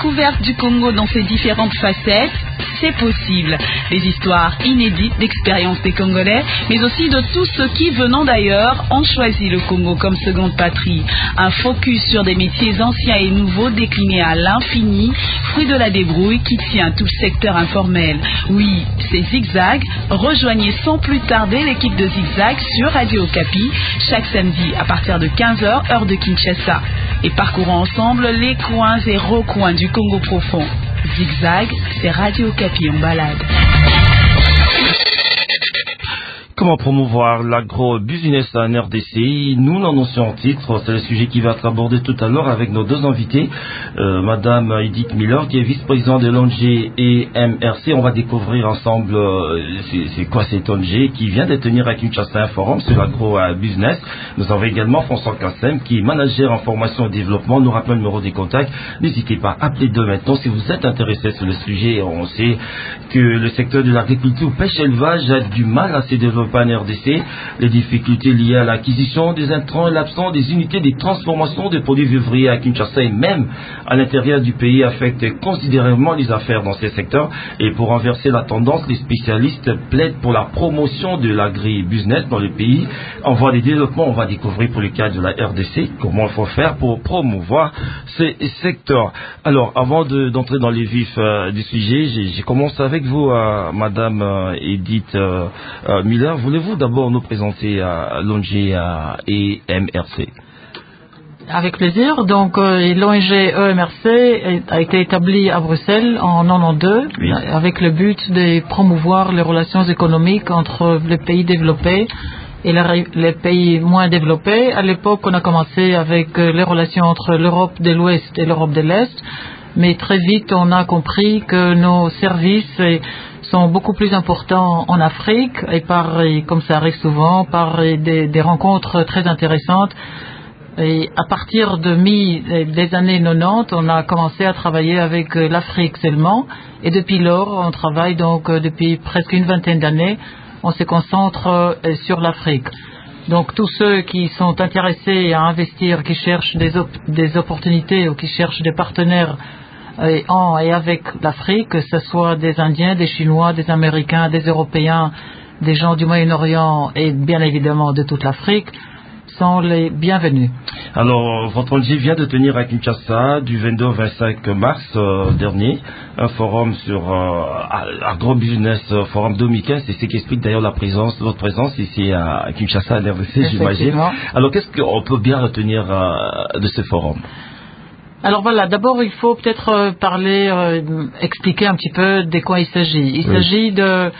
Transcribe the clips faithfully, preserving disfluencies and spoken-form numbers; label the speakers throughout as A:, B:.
A: découverte du Congo dans ses différentes facettes, c'est possible. Des histoires inédites d'expériences des Congolais, mais aussi de tous ceux qui, venant d'ailleurs, ont choisi le Congo comme seconde patrie. Un focus sur des métiers anciens et nouveaux déclinés à l'infini, fruit de la débrouille qui tient tout le secteur informel. Oui, c'est Zigzag. Rejoignez sans plus tarder l'équipe de Zigzag sur Radio Okapi, chaque samedi à partir de quinze heures, heure de Kinshasa. Et parcourons ensemble les coins et recoins du Congo profond. Zigzag, c'est Radio Okapi en balade.
B: Comment promouvoir l'agro-business en R D C? Nous l'annoncions en titre, c'est le sujet qui va être abordé tout à l'heure avec nos deux invités, euh, Madame Edith Miller, qui est vice-présidente de l'O N G et M R C. On va découvrir ensemble euh, c'est quoi cette O N G qui vient de tenir à Kinshasa un forum sur l'agro-business. Nous avons également François Kassem, qui est manager en formation et développement. Nous rappelons le numéro des contacts. N'hésitez pas à appeler dès maintenant si vous êtes intéressé sur le sujet. On sait que le secteur de l'agriculture, pêche et élevage a du mal à se développer en R D C, les difficultés liées à l'acquisition des intrants et l'absence des unités de transformation des produits vivriers à Kinshasa et même à l'intérieur du pays affectent considérablement les affaires dans ces secteurs. Et pour renverser la tendance, les spécialistes plaident pour la promotion de l'agri-business dans le pays. En voie de développement, on va découvrir pour le cas de la R D C comment il faut faire pour promouvoir ces secteurs. Alors, avant de, d'entrer dans les vifs euh, du sujet, j'ai, j'ai commencé avec vous, euh, Madame euh, Edith euh, euh, Miller. Voulez-vous d'abord nous présenter à l'O N G et M R C?
C: Avec plaisir. Donc, euh, l'O N G E M R C a été établi à Bruxelles en quatre-vingt-douze, oui, avec le but de promouvoir les relations économiques entre les pays développés et les, les pays moins développés. À l'époque, on a commencé avec euh, les relations entre l'Europe de l'Ouest et l'Europe de l'Est, mais très vite, on a compris que nos services et, sont beaucoup plus importants en Afrique et par, et comme ça arrive souvent, par des, des rencontres très intéressantes. Et à partir de mi des années quatre-vingt-dix, on a commencé à travailler avec l'Afrique seulement. Et depuis lors, on travaille donc depuis presque une vingtaine d'années. On se concentre sur l'Afrique. Donc tous ceux qui sont intéressés à investir, qui cherchent des, op- des opportunités ou qui cherchent des partenaires Et, en, et avec l'Afrique, que ce soit des Indiens, des Chinois, des Américains, des Européens, des gens du Moyen-Orient et bien évidemment de toute l'Afrique, sont les bienvenus.
B: Alors, votre O N G vient de tenir à Kinshasa du vingt-deux au vingt-cinq mars euh, dernier un forum sur euh, Agro-Business euh, Forum deux mille quinze. C'est ce qui explique d'ailleurs la présence, votre présence ici à, à Kinshasa, à l'R D C, j'imagine. Alors, qu'est-ce qu'on peut bien retenir euh, de ce forum?
C: Alors voilà, d'abord il faut peut-être euh, parler, euh, expliquer un petit peu de quoi il s'agit. Il oui. s'agit de,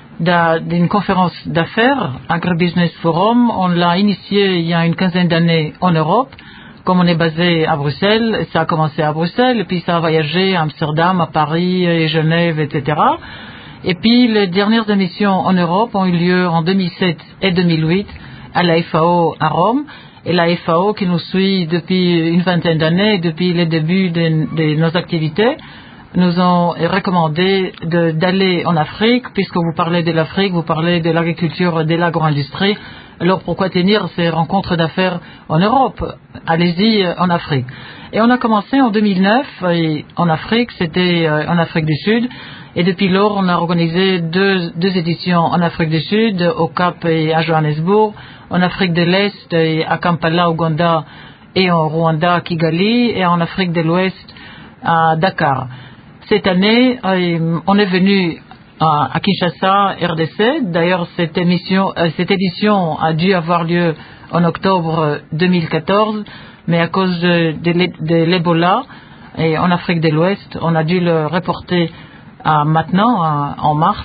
C: de, d'une conférence d'affaires, Agro-Business Forum. On l'a initié il y a une quinzaine d'années en Europe. Comme on est basé à Bruxelles, ça a commencé à Bruxelles, et puis ça a voyagé à Amsterdam, à Paris, et Genève, et cetera. Et puis les dernières émissions en Europe ont eu lieu en deux mille sept et deux mille huit à la F A O à Rome. Et la F A O qui nous suit depuis une vingtaine d'années, depuis le début de, de nos activités, nous ont recommandé de, d'aller en Afrique, puisque vous parlez de l'Afrique, vous parlez de l'agriculture et de l'agro-industrie. Alors pourquoi tenir ces rencontres d'affaires en Europe? Allez-y en Afrique. Et on a commencé en deux mille neuf et en Afrique, c'était en Afrique du Sud. Et depuis lors, on a organisé deux, deux éditions en Afrique du Sud, au Cap et à Johannesburg, en Afrique de l'Est et à Kampala, Ouganda, et en Rwanda, Kigali, et en Afrique de l'Ouest, à Dakar. Cette année, on est venu à Kinshasa, R D C. D'ailleurs, cette émission, cette édition a dû avoir lieu en octobre deux mille quatorze, mais à cause de, de, de l'Ebola et en Afrique de l'Ouest, on a dû le reporter à maintenant, à, en mars.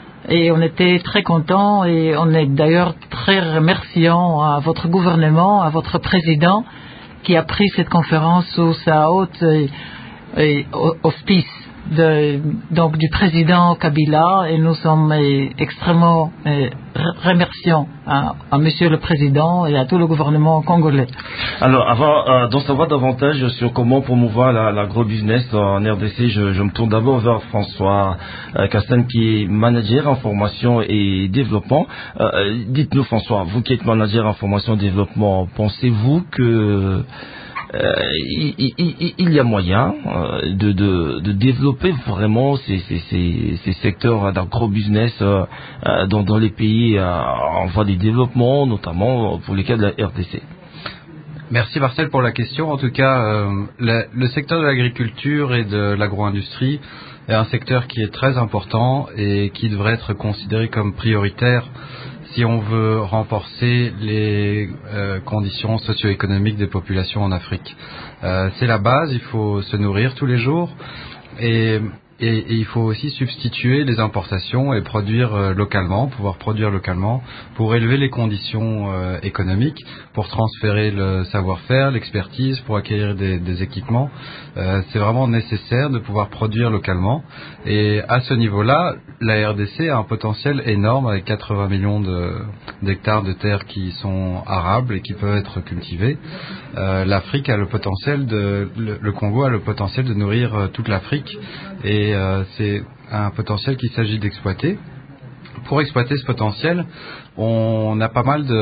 C: Et on était très contents et on est d'ailleurs très remerciant à votre gouvernement, à votre président qui a pris cette conférence sous sa haute et, et, auspice de, donc du président Kabila, et nous sommes eh, extrêmement eh, remerciants à, à monsieur le président et à tout le gouvernement congolais.
B: Alors, avant euh, d'en savoir davantage sur comment promouvoir la, l'agro-business en R D C, je, je me tourne d'abord vers François euh, Kassem, qui est manager en formation et développement. Euh, dites-nous, François, vous qui êtes manager en formation et développement, pensez-vous que euh, il, il, il y a moyen euh, de, de, de développer vraiment ces, ces, ces, ces secteurs d'agro-business euh, euh, dans, dans les pays euh, en voie de développement, notamment pour les cas de la R D C.
D: Merci Marcel pour la question. En tout cas, euh, le, le secteur de l'agriculture et de l'agro-industrie est un secteur qui est très important et qui devrait être considéré comme prioritaire si on veut renforcer les euh, conditions socio-économiques des populations en Afrique. Euh, c'est la base, il faut se nourrir tous les jours et Et, et il faut aussi substituer les importations et produire euh, localement, pouvoir produire localement pour élever les conditions euh, économiques, pour transférer le savoir-faire, l'expertise, pour acquérir des, des équipements. Euh, c'est vraiment nécessaire de pouvoir produire localement. Et à ce niveau-là, la R D C a un potentiel énorme avec quatre-vingts millions de, d'hectares de terres qui sont arables et qui peuvent être cultivés. Euh, L'Afrique a le potentiel de, le, le Congo a le potentiel de nourrir euh, toute l'Afrique et euh, c'est un potentiel qu'il s'agit d'exploiter. Pour exploiter ce potentiel, on a pas mal de,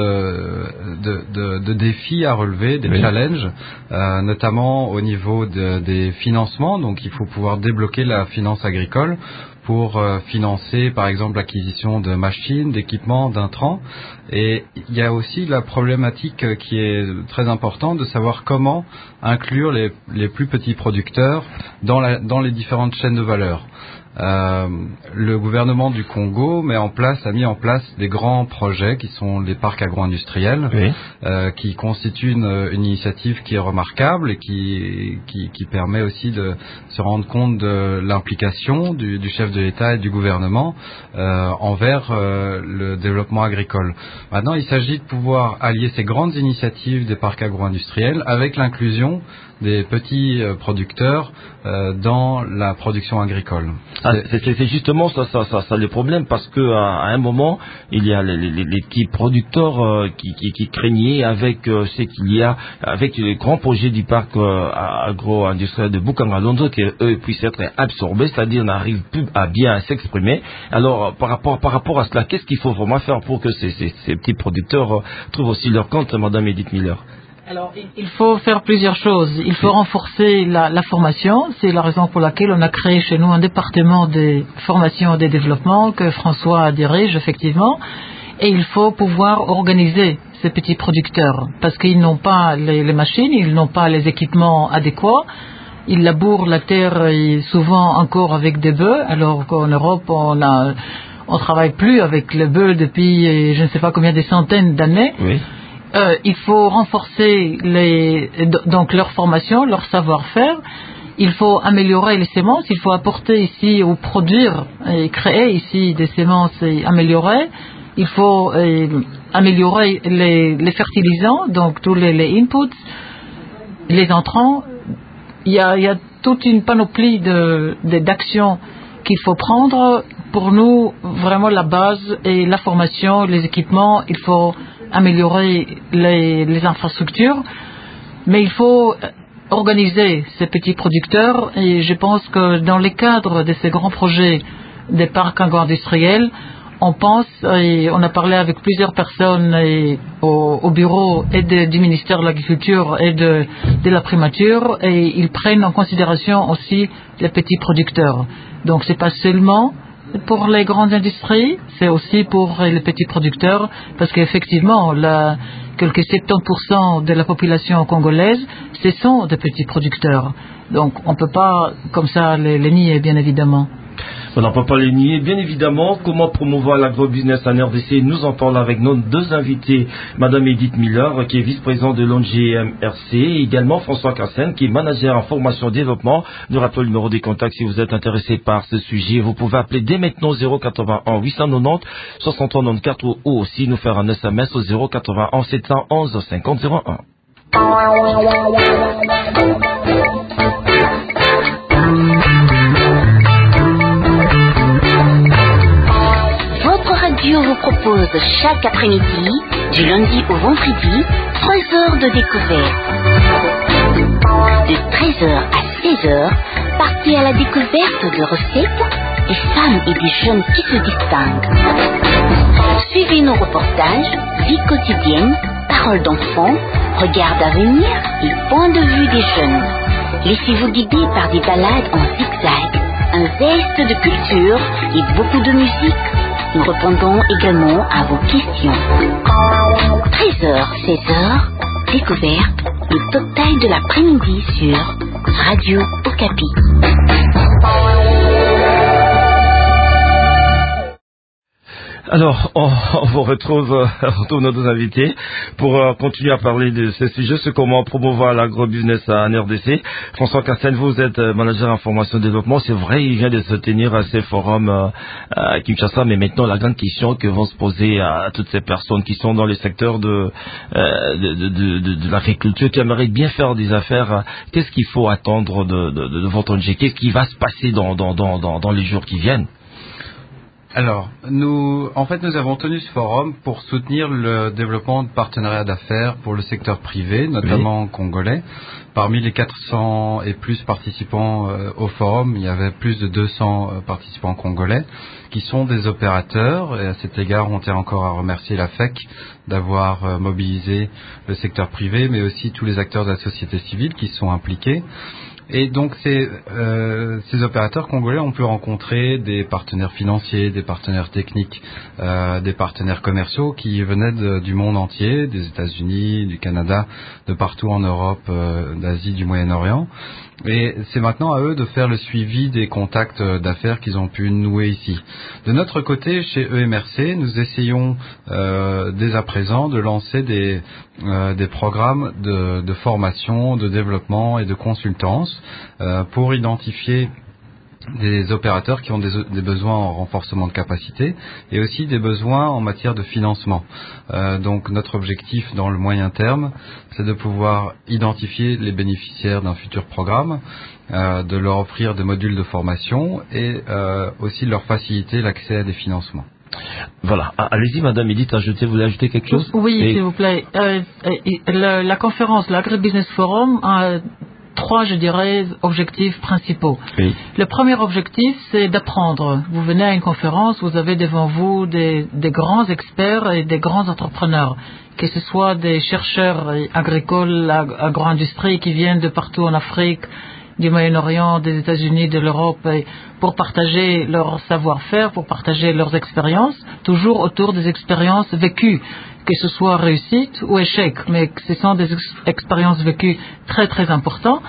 D: de, de, de défis à relever, des oui. challenges, euh, notamment au niveau de, des financements. Donc il faut pouvoir débloquer la finance agricole pour euh, financer par exemple l'acquisition de machines, d'équipements, d'intrants. Et il y a aussi la problématique qui est très importante de savoir comment inclure les, les plus petits producteurs dans, la, dans les différentes chaînes de valeur. Euh, le gouvernement du Congo met en place, a mis en place des grands projets qui sont les parcs agro-industriels, oui. euh, qui constituent une, une initiative qui est remarquable et qui, qui, qui permet aussi de se rendre compte de l'implication du, du chef de l'État et du gouvernement euh, envers euh, le développement agricole. Maintenant, il s'agit de pouvoir allier ces grandes initiatives des parcs agro-industriels avec l'inclusion des petits euh, producteurs euh, dans la production agricole.
B: Ah, c'est, c'est, c'est justement ça, ça, ça, ça le problème, parce que à, à un moment il y a les, les, les petits producteurs euh, qui, qui, qui craignaient avec euh, ce qu'il y a, avec les grands projets du parc euh, agro-industriel de Bukangalondo, qu'eux puissent être absorbés, c'est-à-dire n'arrivent plus à bien s'exprimer. Alors par rapport par rapport à cela, qu'est-ce qu'il faut vraiment faire pour que ces, ces, ces petits producteurs euh, trouvent aussi leur compte, Madame Edith Miller?
C: Alors, il faut faire plusieurs choses. Il faut renforcer la, la formation. C'est la raison pour laquelle on a créé chez nous un département de formation et de développement que François dirige, effectivement. Et il faut pouvoir organiser ces petits producteurs parce qu'ils n'ont pas les, les machines, ils n'ont pas les équipements adéquats. Ils labourent la terre et souvent encore avec des bœufs, alors qu'en Europe, on a, on travaille plus avec les bœufs depuis je ne sais pas combien de centaines d'années. Oui. Euh, il faut renforcer les, donc leur formation, leur savoir-faire. Il faut améliorer les semences. Il faut apporter ici ou produire et créer ici des semences et améliorer. Il faut euh, améliorer les, les fertilisants, donc tous les, les inputs, les entrants. Il y a, il y a toute une panoplie de, de, d'actions qu'il faut prendre. Pour nous, vraiment la base est la formation, les équipements. Il faut améliorer les, les infrastructures, mais il faut organiser ces petits producteurs et je pense que dans le cadre de ces grands projets des parcs agro-industriels, on pense, et on a parlé avec plusieurs personnes et au, au bureau et de, du ministère de l'Agriculture et de, de la primature, et ils prennent en considération aussi les petits producteurs. Donc c'est pas seulement pour les grandes industries, c'est aussi pour les petits producteurs, parce qu'effectivement, la, quelques soixante-dix pour cent de la population congolaise, ce sont des petits producteurs. Donc, on ne peut pas, comme ça, les, les nier, bien évidemment.
B: On ne peut pas les nier, bien évidemment. Comment promouvoir l'agrobusiness en R D C? Nous en parlons avec nos deux invités, Madame Edith Miller, qui est vice-présidente de l'O N G M R C, et également François Cassen, qui est manager en formation et développement. Nous rappelons le numéro des contacts si vous êtes intéressé par ce sujet. Vous pouvez appeler dès maintenant zéro quatre-vingt-un huit cent quatre-vingt-dix soixante-trois quatre-vingt-quatre ou aussi nous faire un S M S au zéro quatre-vingt-un sept cent onze cinquante zéro un.
E: Radio vous propose chaque après-midi, du lundi au vendredi, trois heures de découverte. De treize heures à seize heures, partez à la découverte de recettes, des femmes et des jeunes qui se distinguent. Suivez nos reportages, vie quotidienne, paroles d'enfants, regards d'avenir et point de vue des jeunes. Laissez-vous guider par des balades en zigzag, un zeste de culture et beaucoup de musique. Nous répondons également à vos questions. treize heures, seize heures, découverte, le total de l'après-midi sur Radio Okapi.
B: Alors, on, on vous retrouve, euh, on retrouve nos deux invités pour euh, continuer à parler de ce sujet, c'est comment promouvoir l'agrobusiness en R D C. François Castel, vous êtes euh, manager information et développement. C'est vrai, il vient de se tenir à ces forums euh, à Kinshasa, mais maintenant la grande question que vont se poser à, à toutes ces personnes qui sont dans le secteur de, euh, de, de, de, de, de l'agriculture, qui aimeraient bien faire des affaires, euh, qu'est-ce qu'il faut attendre de, de, de, de votre O N G? Qu'est-ce qui va se passer dans, dans, dans, dans, dans les jours qui viennent?
D: Alors, nous, en fait, nous avons tenu ce forum pour soutenir le développement de partenariats d'affaires pour le secteur privé, notamment oui. congolais. Parmi les quatre cents et plus participants euh, au forum, il y avait plus de deux cents euh, participants congolais qui sont des opérateurs. Et à cet égard, on tient encore à remercier la F E C d'avoir euh, mobilisé le secteur privé, mais aussi tous les acteurs de la société civile qui sont impliqués. Et donc ces, euh, ces opérateurs congolais ont pu rencontrer des partenaires financiers, des partenaires techniques, euh, des partenaires commerciaux qui venaient de, du monde entier, des États-Unis, du Canada, de partout en Europe, euh, d'Asie, du Moyen-Orient. Et c'est maintenant à eux de faire le suivi des contacts d'affaires qu'ils ont pu nouer ici. De notre côté, chez E M R C, nous essayons euh, dès à présent de lancer des, euh, des programmes de, de formation, de développement et de consultance euh, pour identifier des opérateurs qui ont des, des besoins en renforcement de capacité et aussi des besoins en matière de financement. Euh, donc notre objectif dans le moyen terme, c'est de pouvoir identifier les bénéficiaires d'un futur programme, euh, de leur offrir des modules de formation et euh, aussi de leur faciliter l'accès à des financements.
B: Voilà. Ah, allez-y, Madame Edith, ajoutez, vous voulez ajouter quelque chose?
C: Oui,
B: et...
C: s'il vous plaît. Euh, la, la conférence, l'Agribusiness Forum, a trois, je dirais, objectifs principaux.
B: Oui.
C: Le premier objectif, c'est d'apprendre. Vous venez à une conférence, vous avez devant vous des, des grands experts et des grands entrepreneurs, que ce soit des chercheurs agricoles, agro-industrie qui viennent de partout en Afrique, du Moyen-Orient, des États-Unis, de l'Europe, pour partager leur savoir-faire, pour partager leurs expériences, toujours autour des expériences vécues, que ce soit réussite ou échec, mais ce sont des ex- expériences vécues très très importantes.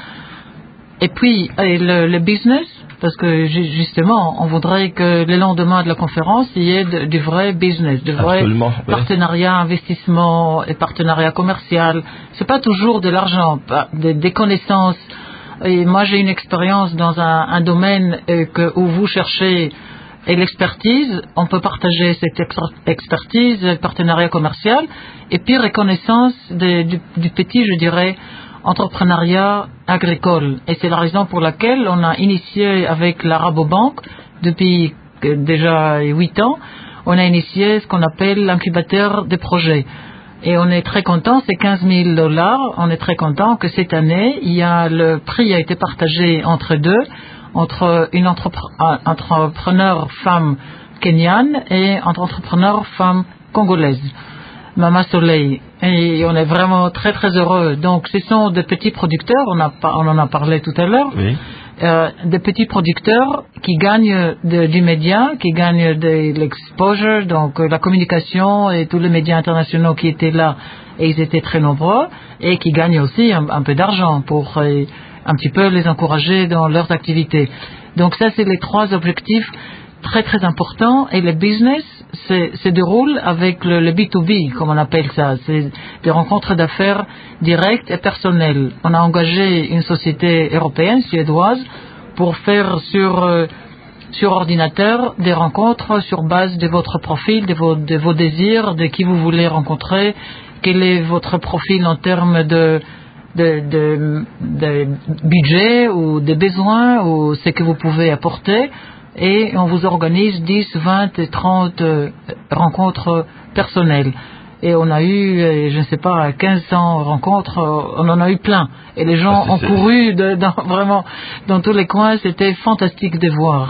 C: Et puis et le, le business, parce que justement, on voudrait que le lendemain de la conférence, il y ait de, du vrai business, du vrai
B: Absolument,
C: partenariat, oui. investissement et partenariat commercial. C'est pas toujours de l'argent, des, des connaissances. Et moi, j'ai une expérience dans un, un domaine euh, que, où vous cherchez et l'expertise. On peut partager cette ex- expertise, le partenariat commercial, et puis reconnaissance de, du, du petit, je dirais, entrepreneuriat agricole. Et c'est la raison pour laquelle on a initié avec la Rabobank, depuis euh, déjà huit ans, on a initié ce qu'on appelle l'incubateur des projets. Et on est très content, c'est quinze mille dollars. On est très content que cette année, il y a le prix a été partagé entre deux, entre une entrepre- entrepreneur femme kenyane et un entrepreneur femme congolaise, Mama Soleil. Et on est vraiment très très heureux. Donc, ce sont des petits producteurs. On, a, on en a parlé tout à l'heure.
B: Oui.
C: Euh, des petits producteurs qui gagnent de, du média, qui gagnent de l'exposure, donc euh, la communication et tous les médias internationaux qui étaient là, et ils étaient très nombreux, et qui gagnent aussi un, un peu d'argent pour euh, un petit peu les encourager dans leurs activités. Donc ça, c'est les trois objectifs très très importants. Et le business c'est, se déroule avec le, le B deux B, comme on appelle ça. C'est des rencontres d'affaires directes et personnelles. On a engagé une société européenne, suédoise, pour faire sur, euh, sur ordinateur des rencontres sur base de votre profil, de vos, de vos désirs, de qui vous voulez rencontrer, quel est votre profil en termes de De, de, de budget ou de besoins ou ce que vous pouvez apporter, et on vous organise dix, vingt et trente euh, rencontres personnelles. Et on a eu, euh, je ne sais pas, quinze cents rencontres, euh, on en a eu plein. Et les gens
B: ah,
C: ont couru de, dans, vraiment dans tous les coins, c'était fantastique de voir.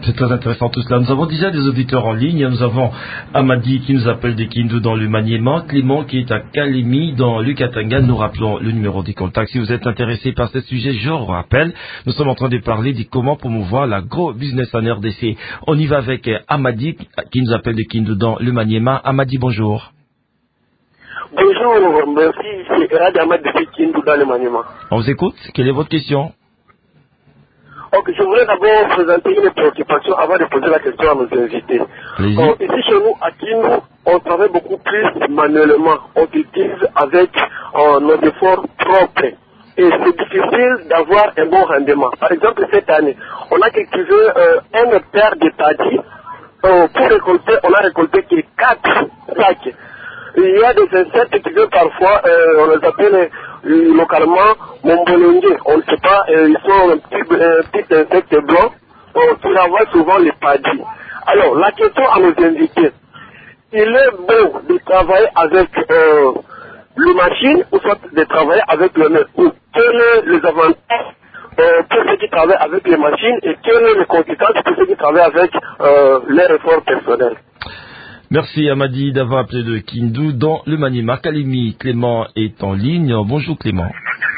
B: C'est très intéressant tout cela. Nous avons déjà des auditeurs en ligne. Nous avons Amadi qui nous appelle de Kindu dans le Maniema, Clément qui est à Kalemi dans le Katanga. Nous rappelons le numéro des contacts. Si vous êtes intéressé par ce sujet, je vous rappelle, nous sommes en train de parler de comment promouvoir l'agro-business en R D C. On y va avec Amadi qui nous appelle de Kindu dans le Maniema. Amadi, bonjour.
F: Bonjour, merci, c'est Erad Amad de Kindu dans le Maniema.
B: On vous écoute. Quelle est votre question?
F: Ok, je voudrais d'abord présenter une préoccupation avant de poser la question à nos invités. Euh, ici chez nous, à Kindu, on travaille beaucoup plus manuellement. On utilise avec euh, nos efforts propres. Et c'est difficile d'avoir un bon rendement. Par exemple, cette année, on a cultivé euh, un hectare de paddy. Euh, pour récolter, on a récolté que quatre sacs. Il y a des insectes qui viennent parfois, euh, on les appelle euh, localement mombolongués. On ne sait pas, euh, ils sont un petit, euh, petit insecte blanc euh, qui envoie souvent les paddies. Alors, la question à nos invités, il est bon de travailler avec euh, le machine ou soit de travailler avec le main. Ou quels sont les avantages euh, pour ceux qui travaillent avec les machines et quelles sont les conséquences pour ceux qui travaillent avec euh, leur effort personnel?
B: Merci Amadi d'avoir appelé de Kindu dans le Maniema. Kalemi, Clément est en ligne. Bonjour Clément.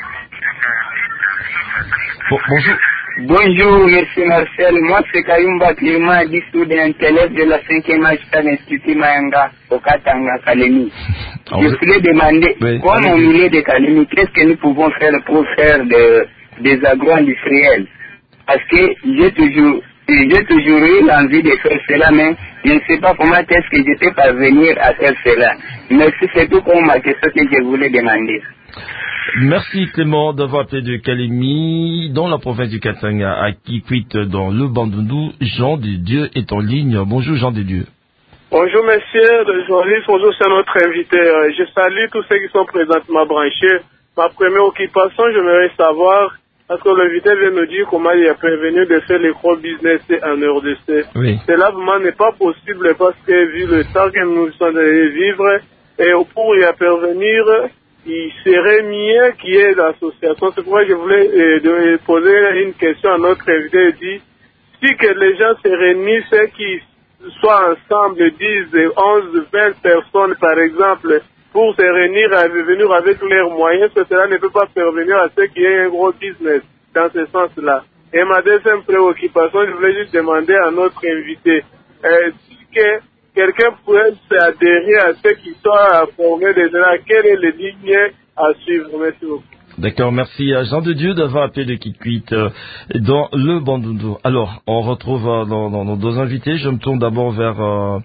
B: Bon, bonjour.
G: Bonjour, monsieur Marcel. Moi, c'est Kayumba Clément, dit student élève de la cinquième âge à l'Institut Mayanga, au Katanga, Kalemi. Je voulais demander, oui, comme au milieu de Kalemi, qu'est-ce que nous pouvons faire pour faire de, des agro-industriels? Parce que j'ai toujours, j'ai toujours eu l'envie de faire cela, mais je ne sais pas comment est-ce que je peux parvenir à faire cela. Merci, c'est tout pour ma question que je voulais demander.
B: Merci Clément d'avoir appelé de Kalemi dans la province du Katanga à Kikwit dans le Bandundu. Jean de Dieu est en ligne. Bonjour Jean de Dieu.
H: Bonjour messieurs, le journaliste, bonjour c'est notre invité. Je salue tous ceux qui sont présentement branchés. Ma première occupation, j'aimerais savoir, parce que l'invité vient me dire comment il est prévenu de faire l'école-business en R D C. Oui. Cela vraiment n'est pas possible parce que vu le temps que nous sommes allés vivre, et pour y parvenir, il serait mieux qu'il y ait l'association. C'est pourquoi je voulais euh, de, poser une question à notre invité et dire, si que les gens se réunissent, qu'ils soient ensemble, dix, onze, vingt personnes par exemple, pour se réunir et venir avec leurs moyens, que cela ne peut pas parvenir à ceux qui aient un gros business dans ce sens-là. Et ma deuxième préoccupation, je voulais juste demander à notre invité, euh, si que quelqu'un pourrait s'adhérer à ceux qui sont formés déjà, quelle est la ligne à suivre? Merci beaucoup.
B: D'accord, merci à Jean de Dieu d'avoir appelé de Kikwit euh, dans le Bandundu. Alors, on retrouve euh, dans, dans nos deux invités. Je me tourne d'abord vers euh,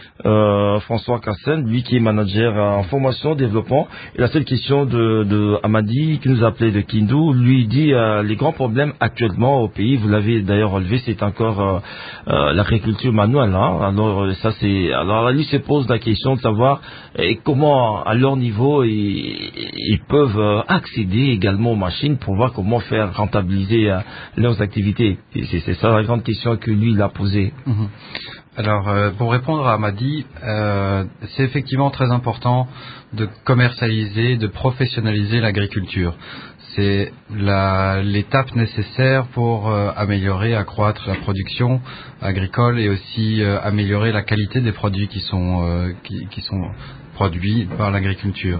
B: euh, François Cassen, lui qui est manager en formation, développement. Et la seule question de, de Amadi qui nous a appelé de Kindu, lui dit euh, les grands problèmes actuellement au pays, vous l'avez d'ailleurs relevé, c'est encore euh, euh, l'agriculture manuelle. Hein. Alors ça c'est, alors lui se pose la question de savoir et comment à leur niveau ils, ils peuvent euh, accéder également aux machines pour voir comment faire rentabiliser euh, leurs activités. Et c'est, c'est ça la grande question que lui il a posée.
D: Mmh. Alors, euh, pour répondre à Amadi, euh, c'est effectivement très important de commercialiser, de professionnaliser l'agriculture. C'est la, l'étape nécessaire pour euh, améliorer, accroître la production agricole et aussi euh, améliorer la qualité des produits qui sont, euh, qui, qui sont produits par l'agriculture.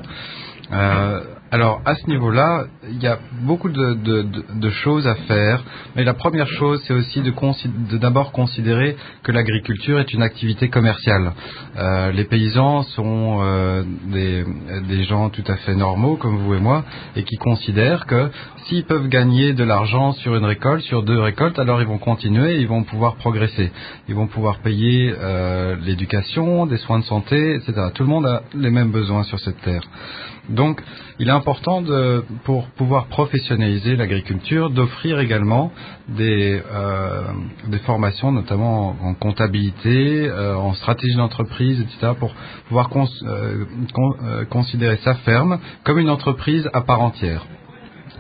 D: Euh, alors à ce niveau-là, il y a beaucoup de, de, de, de choses à faire, mais la première chose, c'est aussi de, consi- de d'abord considérer que l'agriculture est une activité commerciale. Euh, les paysans sont euh, des, des gens tout à fait normaux, comme vous et moi, et qui considèrent que s'ils peuvent gagner de l'argent sur une récolte, sur deux récoltes, alors ils vont continuer, ils vont pouvoir progresser. Ils vont pouvoir payer euh, l'éducation, des soins de santé, et cetera. Tout le monde a les mêmes besoins sur cette terre. Donc, il est important de, pour pouvoir professionnaliser l'agriculture, d'offrir également des, euh, des formations, notamment en, en comptabilité, euh, en stratégie d'entreprise, et cetera, pour pouvoir cons, euh, con, euh, considérer sa ferme comme une entreprise à part entière.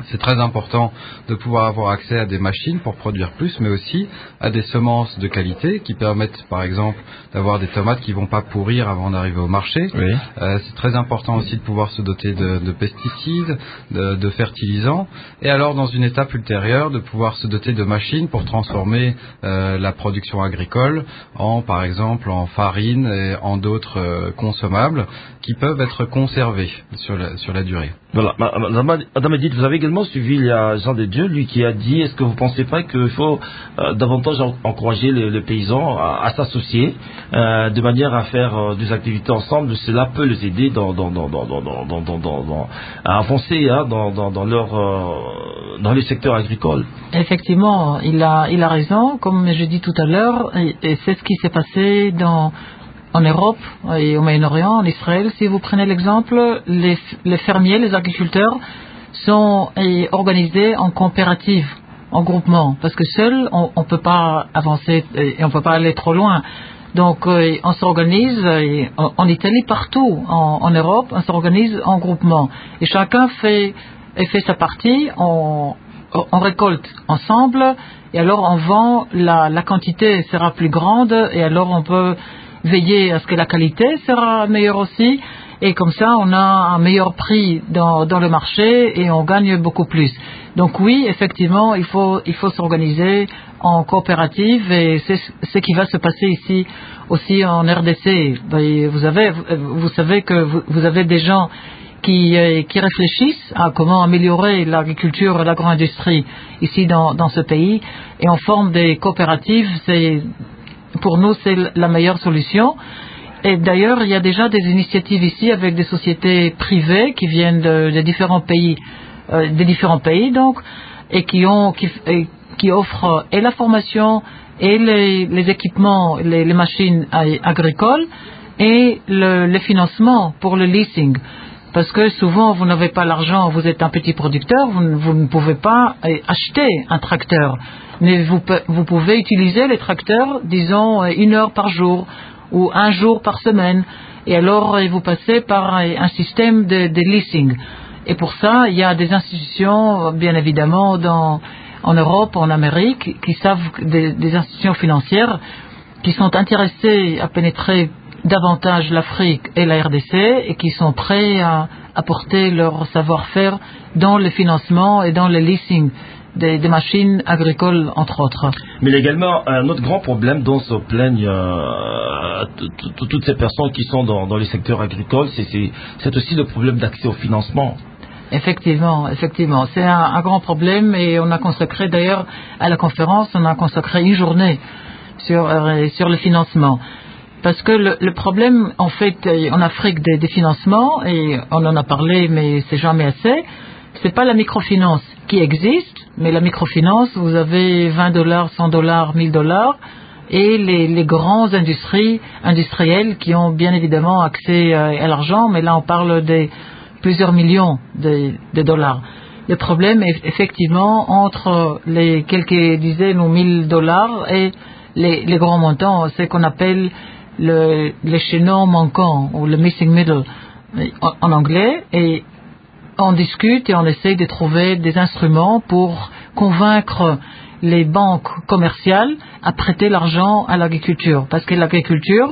D: C'est très important de pouvoir avoir accès à des machines pour produire plus, mais aussi à des semences de qualité qui permettent, par exemple, d'avoir des tomates qui vont pas pourrir avant d'arriver au marché.
B: Oui.
D: Euh, c'est très important aussi de pouvoir se doter de, de pesticides, de, de fertilisants, et alors dans une étape ultérieure de pouvoir se doter de machines pour transformer euh, la production agricole en, par exemple, en farine et en d'autres euh, consommables qui peuvent être conservés sur la, sur la durée.
B: Voilà, Madame Edith, vous avez également suivi il y a Jean de Dieu, lui qui a dit, est-ce que vous ne pensez pas qu'il faut euh, davantage encourager les, les paysans à, à s'associer euh, de manière à faire euh, des activités ensemble? Cela peut les aider dans, dans, dans, dans, dans, dans, dans, dans, dans, à avancer hein, dans, dans, dans, leur, euh, dans les secteurs agricoles.
C: Effectivement, il a, il a raison, comme je dis tout à l'heure, et, et c'est ce qui s'est passé dans... En Europe et au Moyen-Orient, en Israël, si vous prenez l'exemple, les, les fermiers, les agriculteurs sont organisés en coopérative, en groupement, parce que seul, on ne peut pas avancer et on ne peut pas aller trop loin. Donc, euh, on s'organise, et, en, en Italie, partout, en, en Europe, on s'organise en groupement. Et chacun fait, fait sa partie, on, on récolte ensemble, et alors on vend, la, la quantité sera plus grande, et alors on peut veiller à ce que la qualité sera meilleure aussi, et comme ça on a un meilleur prix dans, dans le marché et on gagne beaucoup plus. Donc oui, effectivement, il faut, il faut s'organiser en coopérative, et c'est ce qui va se passer ici aussi en R D C. Vous, avez, vous savez que vous, vous avez des gens qui, qui réfléchissent à comment améliorer l'agriculture et l'agro-industrie ici dans, dans ce pays, et on forme des coopératives. C'est Pour nous, c'est la meilleure solution. Et d'ailleurs, il y a déjà des initiatives ici avec des sociétés privées qui viennent de, de différents pays, euh, des différents pays donc, et qui ont, qui, et, qui offrent et la formation et les, les équipements, les, les machines agricoles et le, le financement pour le leasing. Parce que souvent, vous n'avez pas l'argent, vous êtes un petit producteur, vous, vous ne pouvez pas acheter un tracteur. Mais vous, vous pouvez utiliser les tracteurs, disons, une heure par jour ou un jour par semaine. Et alors, vous passez par un système de, de leasing. Et pour ça, il y a des institutions, bien évidemment, dans, en Europe, en Amérique, qui savent, des, des institutions financières qui sont intéressées à pénétrer davantage l'Afrique et la R D C, et qui sont prêts à apporter leur savoir-faire dans le financement et dans le leasing des, des machines agricoles, entre autres.
B: Mais il y a également un autre grand problème dont se plaignent euh, toutes ces personnes qui sont dans, dans les secteurs agricoles, c'est, c'est, c'est aussi le problème d'accès au financement.
C: Effectivement, effectivement, c'est un, un grand problème, et on a consacré d'ailleurs à la conférence, on a consacré une journée sur, euh, sur le financement. Parce que le, le problème, en fait, en Afrique des, des financements, et on en a parlé, mais c'est jamais assez, c'est pas la microfinance qui existe, mais la microfinance, vous avez vingt dollars, cent dollars, mille dollars, et les, les grands industries, industriels qui ont bien évidemment accès à, à l'argent, mais là on parle des plusieurs millions de, de dollars. Le problème est effectivement entre les quelques dizaines ou mille dollars et les, les grands montants, c'est qu'on appelle le, les chaînons manquants, ou le missing middle en, en anglais, et on discute et on essaye de trouver des instruments pour convaincre les banques commerciales à prêter l'argent à l'agriculture. Parce que l'agriculture,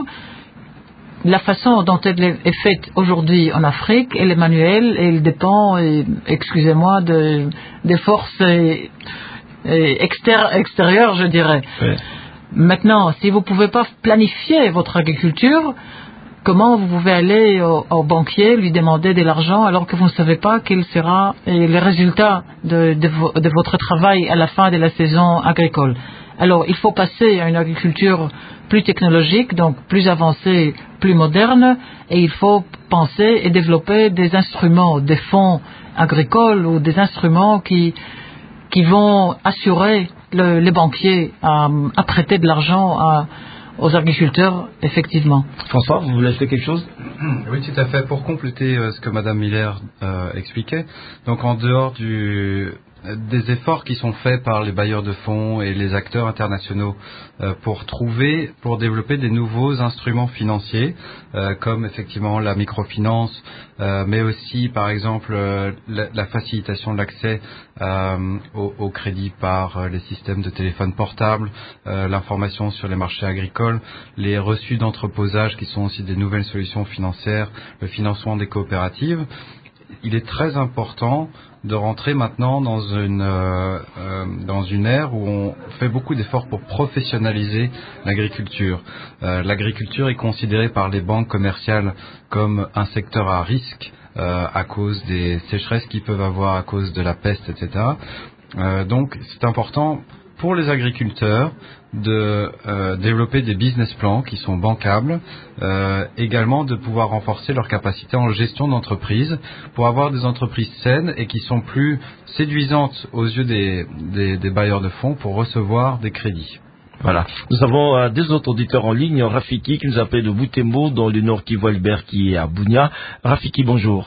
C: la façon dont elle est faite aujourd'hui en Afrique, elle est manuelle et elle dépend, et, excusez-moi, de, des forces et, et extér, extérieures, je dirais.
B: Oui.
C: Maintenant, si vous ne pouvez pas planifier votre agriculture, comment vous pouvez aller au, au banquier, lui demander de l'argent alors que vous ne savez pas quel sera le résultat de, de, vo, de votre travail à la fin de la saison agricole? Alors, il faut passer à une agriculture plus technologique, donc plus avancée, plus moderne, et il faut penser et développer des instruments, des fonds agricoles ou des instruments qui, qui vont assurer le, les banquiers à, à prêter de l'argent à aux agriculteurs, effectivement.
B: François, vous voulez ajouter quelque chose?
D: Oui, tout à fait. Pour compléter euh, ce que Madame Miller euh, expliquait, donc en dehors du, des efforts qui sont faits par les bailleurs de fonds et les acteurs internationaux euh, pour trouver, pour développer des nouveaux instruments financiers, euh, comme effectivement la microfinance, euh, mais aussi par exemple euh, la, la facilitation de l'accès euh, au, au crédit par euh, les systèmes de téléphone portable, euh, l'information sur les marchés agricoles, les reçus d'entreposage qui sont aussi des nouvelles solutions financières, le financement des coopératives. Il est très important de rentrer maintenant dans une euh, euh, dans une ère où on fait beaucoup d'efforts pour professionnaliser l'agriculture. Euh, l'agriculture est considérée par les banques commerciales comme un secteur à risque euh, à cause des sécheresses qu'ils peuvent avoir, à cause de la peste, et cetera. Euh, donc c'est important pour les agriculteurs de euh, développer des business plans qui sont bancables, euh, également de pouvoir renforcer leur capacité en gestion d'entreprise pour avoir des entreprises saines et qui sont plus séduisantes aux yeux des, des, des bailleurs de fonds pour recevoir des crédits.
B: Voilà. Nous avons euh, deux autres auditeurs en ligne. Rafiki qui nous appelle de Boutembo dans le nord Kivu, Albert qui est à Bunia. Rafiki, bonjour.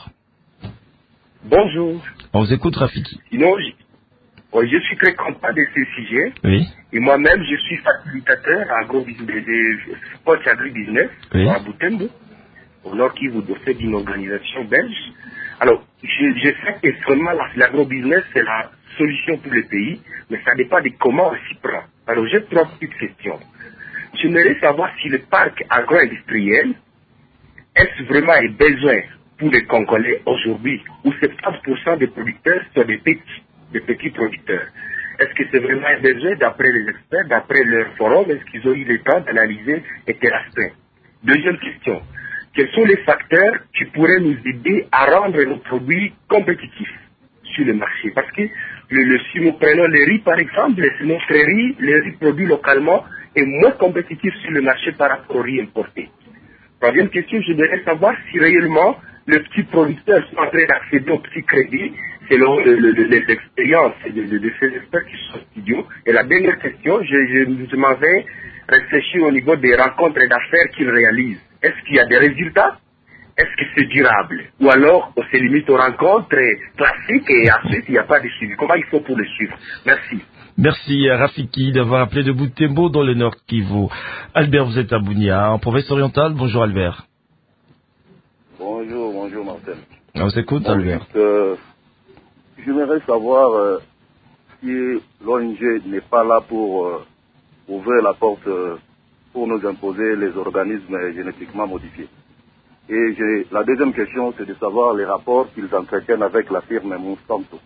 I: Bonjour.
B: On vous écoute, Rafiki.
I: Sinon, oui, je suis très content de ce sujet.
B: Oui.
I: Et moi-même, je suis facilitateur à agro-business, sport agri-business,
B: oui.
I: à Boutembo, au nord Kivu, au sein d'une organisation belge. Alors, je, je sais que vraiment l'agro-business, c'est la solution pour le pays, mais ça dépend de comment on s'y prend. Alors, j'ai trois petites questions. J'aimerais savoir si le parc agro-industriel, est-ce vraiment un besoin pour les Congolais aujourd'hui, où soixante pour cent des producteurs sont des petits des petits producteurs. Est-ce que c'est vraiment un besoin d'après les experts, d'après leur forum, est-ce qu'ils ont eu le temps d'analyser et quel aspect? Deuxième question, quels sont les facteurs qui pourraient nous aider à rendre nos produits compétitifs sur le marché? Parce que le, le, si nous prenons le riz par exemple, notre riz, le riz produit localement est moins compétitif sur le marché par rapport au riz importé. Troisième question, je voudrais savoir si réellement les petits producteurs sont en train d'accéder aux petits crédits selon le, le, le, les expériences de, de, de ces experts qui sont en studio. Et la dernière question, je, je, je m'en vais réfléchir au niveau des rencontres d'affaires qu'ils réalisent. Est-ce qu'il y a des résultats? Est-ce que c'est durable? Ou alors on se limite aux rencontres classiques et ensuite il n'y a pas de suivi? Comment il faut pour le suivre? Merci.
B: Merci Rafiki d'avoir appelé de Boutembo dans le nord Kivu. Albert, vous êtes à Bunia, en province orientale. Bonjour Albert.
J: Bonjour, bonjour Martin.
B: On vous écoute bon, Albert.
J: Juste, euh, j'aimerais savoir euh, si l'O N G n'est pas là pour euh, ouvrir la porte euh, pour nous imposer les organismes génétiquement modifiés. Et j'ai, la deuxième question, c'est de savoir les rapports qu'ils entretiennent avec la firme Monsanto.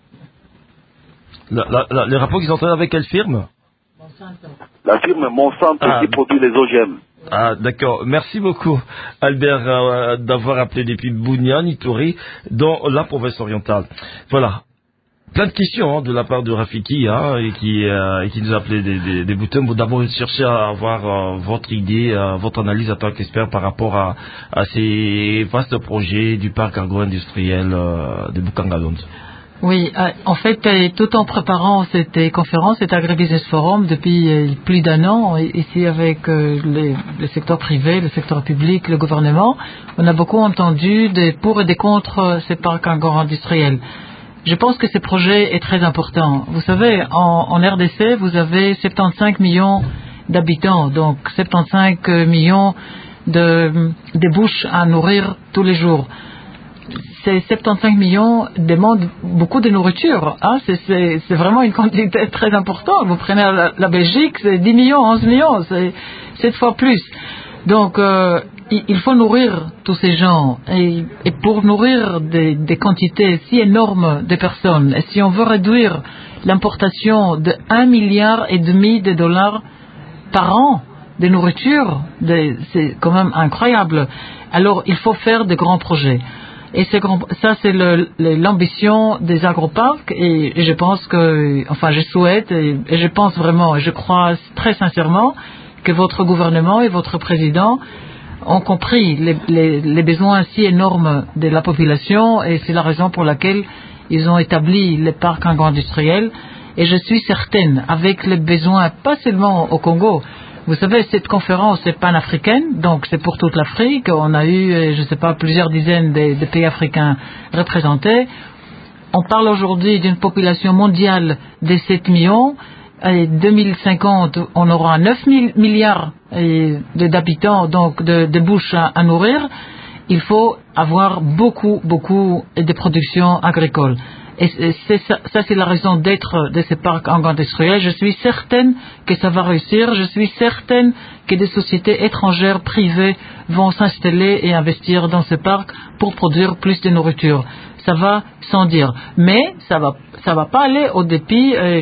B: La, la, la, les rapports qu'ils entretiennent avec quelle firme?
J: Monsanto. La firme Monsanto ah, qui produit les O G M.
B: Ah, d'accord. Merci beaucoup, Albert, euh, d'avoir appelé depuis Bunia, Nitori, dans la province orientale. Voilà. Plein de questions hein, de la part de Rafiki, hein, et, qui, euh, et qui nous a appelé des, des, des boutons. Bon, d'abord, chercher à avoir euh, votre idée, euh, votre analyse en tant qu'expert par rapport à, à ces vastes projets du parc agro-industriel euh, de Bukangalonde.
C: Oui, euh, en fait, euh, tout en préparant cette euh, conférence, cet Agribusiness Forum, depuis euh, plus d'un an, ici avec euh, les, le secteur privé, le secteur public, le gouvernement, on a beaucoup entendu des pour et des contre euh, ces parcs agro-industriels. Je pense que ce projet est très important. Vous savez, en, en R D C, vous avez soixante-quinze millions d'habitants, donc soixante-quinze millions de, de bouches à nourrir tous les jours. Ces soixante-quinze millions demandent beaucoup de nourriture. Hein? C'est, c'est, c'est vraiment une quantité très importante. Vous prenez la, la Belgique, c'est dix millions, onze millions, c'est sept fois plus. Donc, euh, il faut nourrir tous ces gens. Et, et pour nourrir des, des quantités si énormes de personnes, et si on veut réduire l'importation de un milliard et demi de dollars par an de nourriture, de, c'est quand même incroyable. Alors, il faut faire de grands projets. Et c'est, ça, c'est le, l'ambition des agroparcs, et, et je pense que, enfin, je souhaite, et, et je pense vraiment, et je crois très sincèrement que votre gouvernement et votre président ont compris les, les, les besoins si énormes de la population, et c'est la raison pour laquelle ils ont établi les parcs agro-industriels. Et je suis certaine, avec les besoins, pas seulement au Congo. Vous savez, cette conférence est panafricaine, donc c'est pour toute l'Afrique. On a eu, je ne sais pas, plusieurs dizaines de, de pays africains représentés. on parle aujourd'hui d'une population mondiale de sept millions. En deux mille cinquante, on aura neuf mille milliards d'habitants, donc de, de bouches à, à nourrir. Il faut avoir beaucoup, beaucoup de production agricole. Et c'est ça, ça c'est la raison d'être de ces parcs agro-industriels. Je suis certaine que ça va réussir. Je suis certaine que des sociétés étrangères privées vont s'installer et investir dans ces parcs pour produire plus de nourriture. Ça va sans dire. Mais ça va, ça va pas aller au dépit et,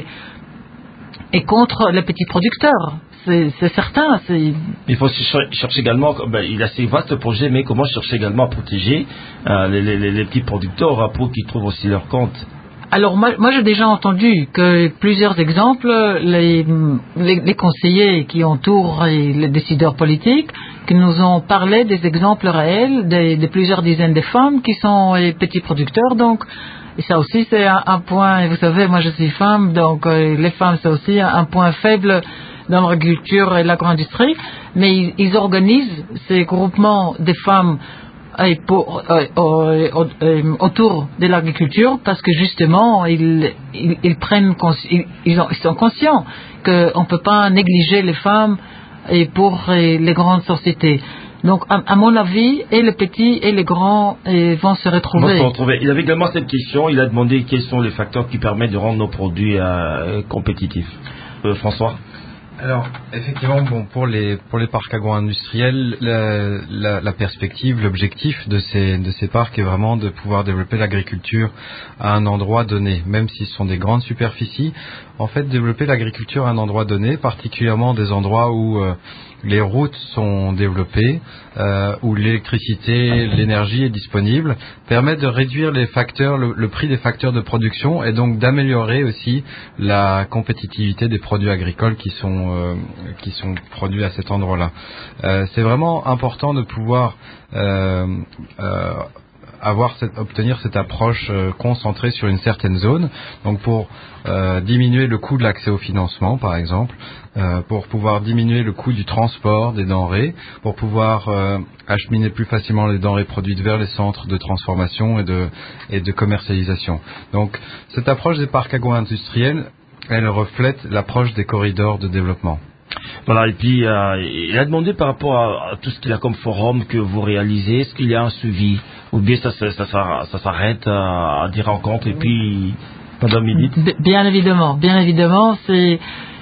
C: et contre les petits producteurs. C'est, c'est certain. C'est...
B: Il faut chercher également, ben, il a ces vastes projets, mais comment chercher également à protéger euh, les, les, les petits producteurs hein, pour qu'ils trouvent aussi leur compte.
C: Alors moi, moi j'ai déjà entendu que plusieurs exemples, les, les, les conseillers qui entourent les décideurs politiques, qui nous ont parlé des exemples réels de, de plusieurs dizaines de femmes qui sont les petits producteurs. Donc, et ça aussi c'est un, un point, et vous savez, moi je suis femme, donc euh, les femmes c'est aussi un, un point faible dans l'agriculture et l'agro-industrie, mais ils, ils organisent ces groupements de femmes et pour, euh, euh, euh, autour de l'agriculture parce que justement ils, ils, ils prennent ils, ils, ont, ils sont conscients qu'on ne peut pas négliger les femmes et pour et les grandes sociétés. Donc à, à mon avis et les petits et les grands et vont se retrouver.
B: Vont se retrouver. Il avait également cette question, il a demandé quels sont les facteurs qui permettent de rendre nos produits euh, compétitifs. euh, François.
D: Alors, effectivement, bon, pour les pour les parcs agro-industriels, la, la, la perspective, l'objectif de ces de ces parcs est vraiment de pouvoir développer l'agriculture à un endroit donné, même si ce sont des grandes superficies. En fait, développer l'agriculture à un endroit donné, particulièrement des endroits où euh, les routes sont développées, euh, où l'électricité, l'énergie est disponible, permet de réduire les facteurs, le, le prix des facteurs de production et donc d'améliorer aussi la compétitivité des produits agricoles qui sont euh, qui sont produits à cet endroit-là. Euh, c'est vraiment important de pouvoir euh, euh, avoir cette, obtenir cette approche euh, concentrée sur une certaine zone. Donc pour euh, diminuer le coût de l'accès au financement, par exemple, euh, pour pouvoir diminuer le coût du transport des denrées, pour pouvoir euh, acheminer plus facilement les denrées produites vers les centres de transformation et de, et de commercialisation. Donc cette approche des parcs agro-industriels, elle reflète l'approche des corridors de développement.
B: Voilà, et puis euh, il a demandé par rapport à, à tout ce qu'il a comme forum que vous réalisez, est-ce qu'il y a un suivi ou bien ça, ça, ça, ça s'arrête à, à des rencontres et puis Madame Edith?
C: Bien évidemment, bien évidemment, c'est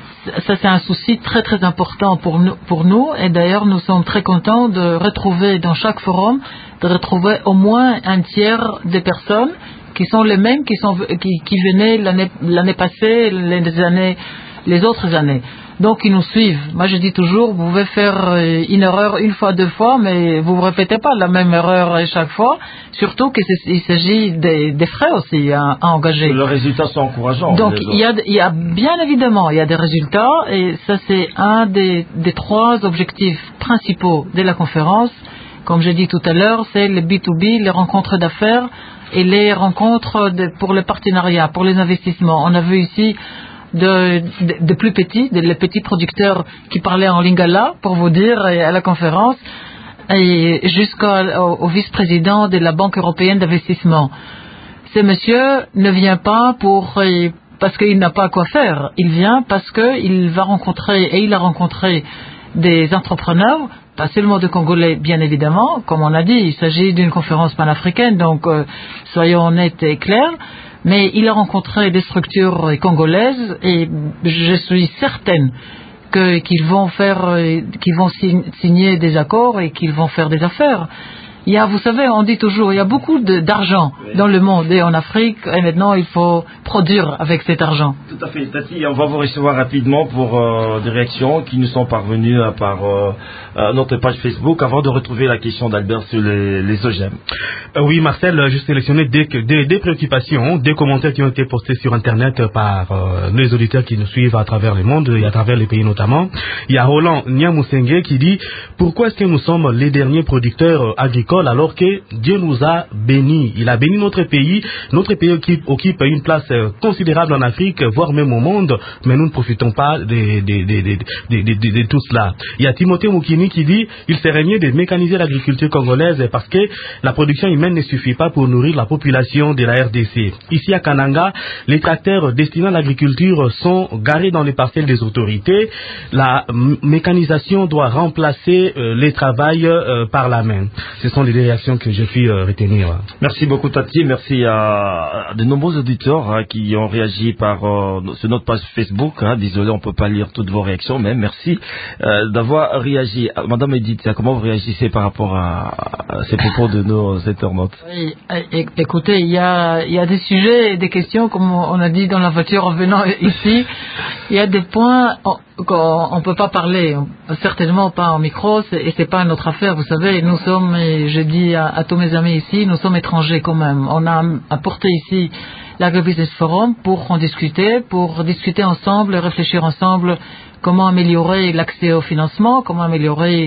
C: ça c'est un souci très très important pour nous, pour nous et d'ailleurs nous sommes très contents de retrouver dans chaque forum, de retrouver au moins un tiers des personnes qui sont les mêmes qui, sont, qui, qui venaient l'année, l'année passée, les, années, les autres années. Donc ils nous suivent. Moi je dis toujours, vous pouvez faire une erreur une fois, deux fois, mais vous ne répétez pas la même erreur chaque fois. Surtout qu'il s'agit des, des frais aussi à, à engager.
B: Les résultats sont encourageants.
C: Donc il y, a, il y a bien évidemment il y a des résultats et ça c'est un des, des trois objectifs principaux de la conférence. Comme j'ai dit tout à l'heure, c'est le B deux B, les rencontres d'affaires et les rencontres de, pour le partenariat, pour les investissements. On a vu ici de, de, de plus petits, de, les petits producteurs qui parlaient en lingala, pour vous dire, à la conférence, et jusqu'au au vice-président de la Banque européenne d'investissement. Ce monsieur ne vient pas pour parce qu'il n'a pas quoi faire. Il vient parce qu'il va rencontrer, et il a rencontré des entrepreneurs, pas seulement de Congolais, bien évidemment, comme on a dit, il s'agit d'une conférence panafricaine, donc euh, soyons honnêtes et clairs, mais il a rencontré des structures congolaises et je suis certaine que, qu'ils vont faire, euh, qu'ils vont signer des accords et qu'ils vont faire des affaires. Il y a, vous savez, on dit toujours, il y a beaucoup de, d'argent oui. dans le monde et en Afrique, et maintenant il faut produire avec cet argent.
B: Tout à fait, Tati, on va vous recevoir rapidement pour euh, des réactions qui nous sont parvenues euh, par euh, euh, notre page Facebook avant de retrouver la question d'Albert sur les, les O G M.
K: Euh, oui, Marcel, j'ai sélectionné des, des, des préoccupations, des commentaires qui ont été postés sur Internet par euh, les auditeurs qui nous suivent à travers le monde et à travers les pays notamment. Il y a Roland Niamousengue qui dit « Pourquoi est-ce que nous sommes les derniers producteurs agricoles alors que Dieu nous a bénis. Il a béni notre pays. Notre pays occupe, occupe une place euh, considérable en Afrique, voire même au monde, mais nous ne profitons pas de, de, de, de, de, de, de, de tout cela. Il y a Timothée Moukini qui dit il serait mieux de mécaniser l'agriculture congolaise parce que la production humaine ne suffit pas pour nourrir la population de la R D C. Ici à Kananga, les tracteurs destinés à l'agriculture sont garés dans les parcelles des autorités. La mécanisation doit remplacer euh, les travails euh, par la main. Ce sont les réactions que je puis euh, retenir.
B: Merci beaucoup Tati, merci à, à de nombreux auditeurs hein, qui ont réagi par euh, sur notre page Facebook. Hein. Désolé, on peut pas lire toutes vos réactions, mais merci euh, d'avoir réagi. Madame Edith, comment vous réagissez par rapport à, à ces propos de nos internautes?
C: Oui, écoutez, il y a, il y a des sujets et des questions, comme on a dit dans la voiture en venant ici. Il y a des points qu'on ne peut pas parler, certainement pas en micro, et c'est pas notre affaire. Vous savez, nous sommes, et je dis à, à tous mes amis ici, nous sommes étrangers quand même. On a apporté ici l'Agribusiness Forum pour en discuter, pour discuter ensemble, réfléchir ensemble comment améliorer l'accès au financement, comment améliorer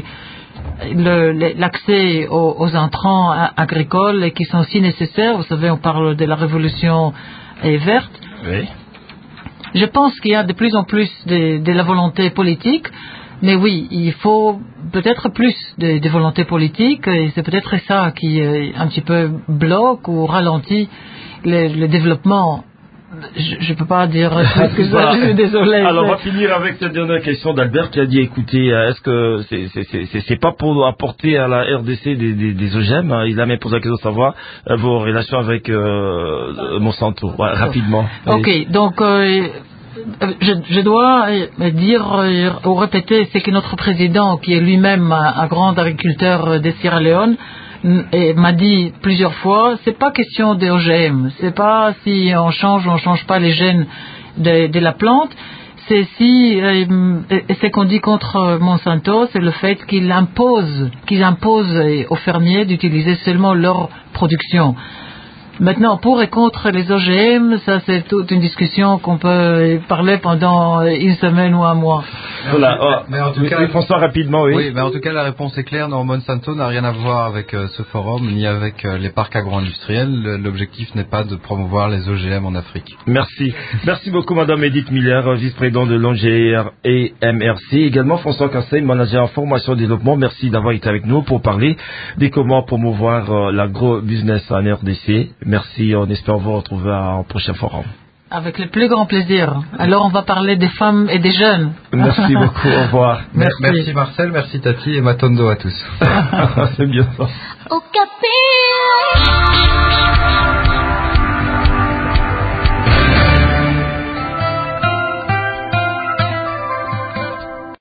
C: le, l'accès aux, aux intrants agricoles et qui sont si nécessaires. Vous savez, on parle de la révolution verte.
B: Oui.
C: Je pense qu'il y a de plus en plus de, de la volonté politique, mais oui, il faut peut-être plus de, de volonté politique, et c'est peut-être ça qui euh, un petit peu bloque ou ralentit le, le développement. Je ne peux pas dire ce que ça, je suis désolé.
B: Alors on va finir avec cette dernière question d'Albert qui a dit écoutez, est-ce que c'est, c'est, c'est, c'est pas pour apporter à la R D C des, des, des O G M? Il a même posé la question de savoir euh, vos relations avec euh, Monsanto. Ouais, rapidement.
C: Ok,
B: allez.
C: donc euh, je, je dois dire euh, ou répéter ce que notre président, qui est lui-même un, un grand agriculteur de Sierra Leone, et m'a dit plusieurs fois, c'est pas question de O G M, c'est pas si on change ou on change pas les gènes de, de la plante, c'est si, euh, ce qu'on dit contre Monsanto, c'est le fait qu'ils imposent, qu'ils imposent aux fermiers d'utiliser seulement leur production. Maintenant, pour et contre les O G M, ça c'est toute une discussion qu'on peut parler pendant une semaine ou un mois.
B: Voilà. Oh,
D: mais en tout
B: mais,
D: cas,
B: mais François, rapidement, oui.
D: Oui, mais en tout cas, la réponse est claire. Non, Monsanto n'a rien à voir avec euh, ce forum, ni avec euh, les parcs agro-industriels. L'objectif n'est pas de promouvoir les O G M en Afrique.
B: Merci. Merci beaucoup, Madame Edith Miller, vice-présidente de l'O N G R et M R C. Également, François Cassel, manager en formation et développement. Merci d'avoir été avec nous pour parler de comment promouvoir euh, l'agro-business en R D C. Merci, on espère vous retrouver au prochain forum.
C: Avec le plus grand plaisir. Alors on va parler des femmes et des jeunes.
B: Merci beaucoup, au revoir.
D: Merci, merci Marcel, merci Tati et Matondo à tous.
B: C'est bien ça.
E: Au capé.